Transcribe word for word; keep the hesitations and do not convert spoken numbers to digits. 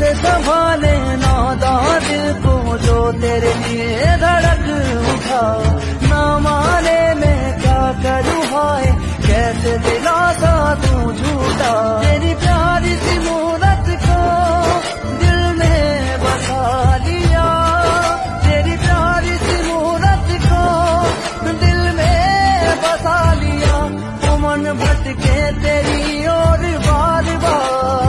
संभाले ना दिल को जो तेरे लिए धड़क उठा।